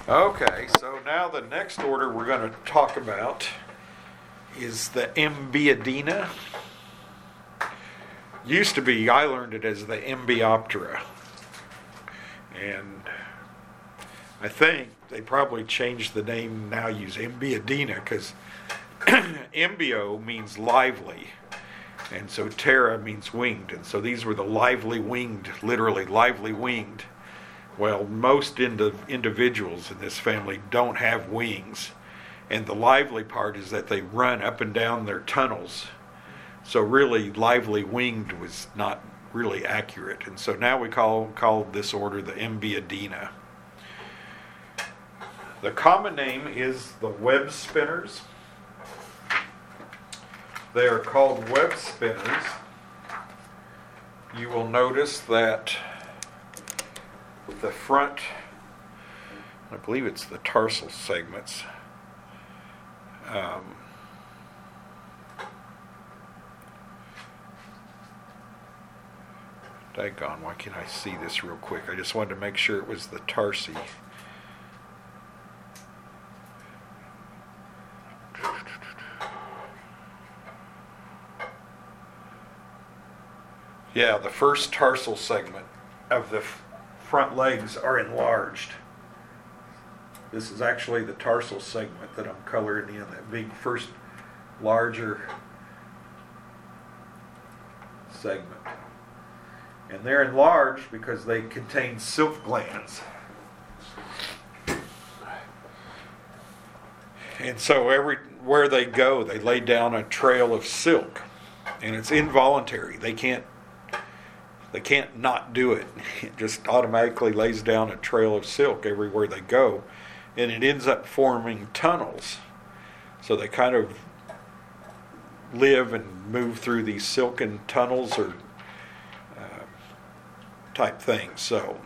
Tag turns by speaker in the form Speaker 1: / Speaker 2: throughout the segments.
Speaker 1: Okay, so now the next order we're going to talk about is the Embiidina. Used to be, I learned it as the Embioptera. And I think they probably changed the name, now use Embiidina, because embio means lively. And so ptera means winged. And so these were the lively winged, literally lively winged. Well, most individuals in this family don't have wings. And the lively part is that they run up and down their tunnels. So really, lively winged was not really accurate. And so now we call this order the Embiidina. The common name is the web spinners. They are called web spinners. You will notice that the front, I believe it's the tarsal segments, daggone, why can't I see this real quick? I just wanted to make sure it was the tarsi. Yeah, the first tarsal segment of the front legs are enlarged. This is actually the tarsal segment that I'm coloring in, that big first larger segment. And they're enlarged because they contain silk glands. And so everywhere they go, they lay down a trail of silk. And it's involuntary. They can't not do it. It just automatically lays down a trail of silk everywhere they go. And it ends up forming tunnels. So they kind of live and move through these silken tunnels or type things. So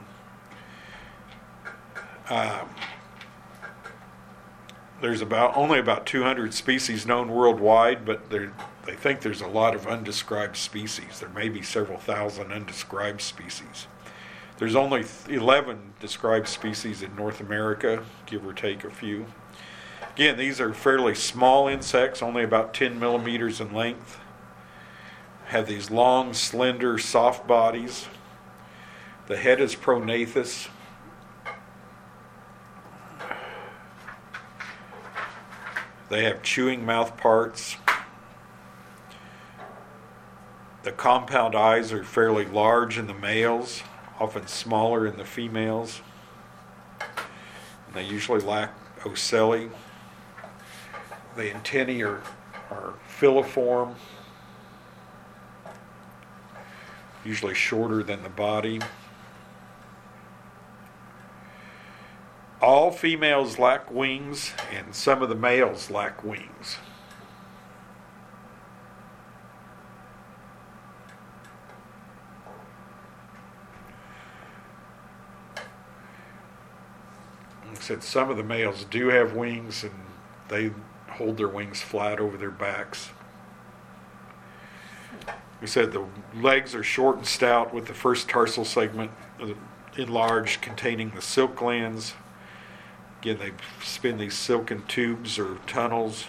Speaker 1: there's only about 200 species known worldwide, but they think there's a lot of undescribed species. There may be several thousand undescribed species. There's only 11 described species in North America, give or take a few. Again, these are fairly small insects, only about 10 millimeters in length. Have these long, slender, soft bodies. The head is prognathous. They have chewing mouth parts. The compound eyes are fairly large in the males, often smaller in the females. And they usually lack ocelli. The antennae are filiform, usually shorter than the body. All females lack wings, and some of the males lack wings. Like I said, some of the males do have wings, and they hold their wings flat over their backs. We said the legs are short and stout, with the first tarsal segment enlarged, containing the silk glands. Again, they spin these silken tubes or tunnels.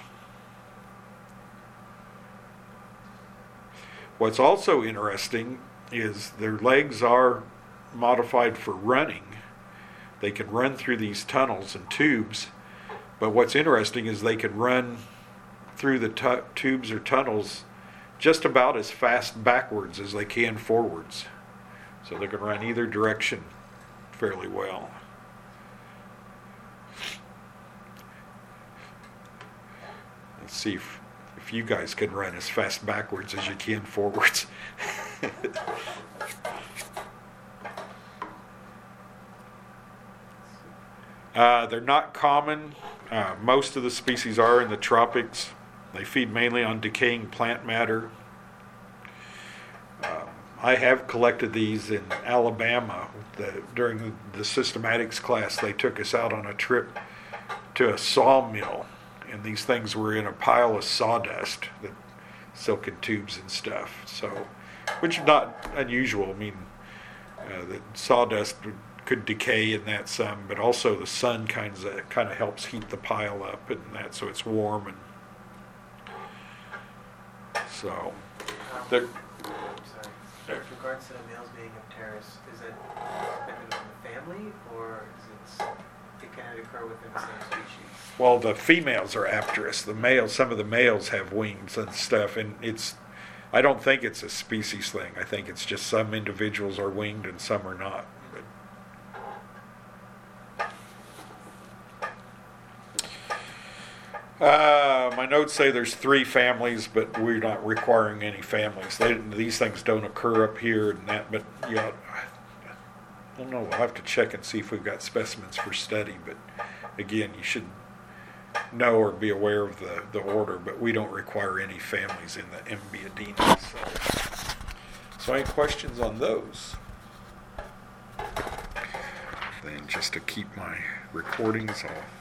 Speaker 1: What's also interesting is their legs are modified for running. They can run through these tunnels and tubes, but what's interesting is they can run through the tubes or tunnels just about as fast backwards as they can forwards. So they can run either direction fairly well. Let's see if you guys can run as fast backwards as you can forwards. They're not common. Most of the species are in the tropics. They feed mainly on decaying plant matter. I have collected these in Alabama. During the systematics class, they took us out on a trip to a sawmill, and these things were in a pile of sawdust, the silken tubes and stuff. So, which is not unusual. I mean, the sawdust would could decay in that some, but also the sun kind of helps heat the pile up and that, so it's warm. And so there.
Speaker 2: Sorry. With regards to the males being apterous, is it dependent on the family, or can it occur within the same species?
Speaker 1: Well, the females are apterous. The males, some of the males have wings and stuff, and I don't think it's a species thing. I think it's just some individuals are winged and some are not. My notes say there's 3 families, but we're not requiring any families. These things don't occur up here and that, but yeah, I don't know. We'll have to check and see if we've got specimens for study. But again, you should know or be aware of the order, but we don't require any families in the Embiidina. So any questions on those? Then just to keep my recordings off.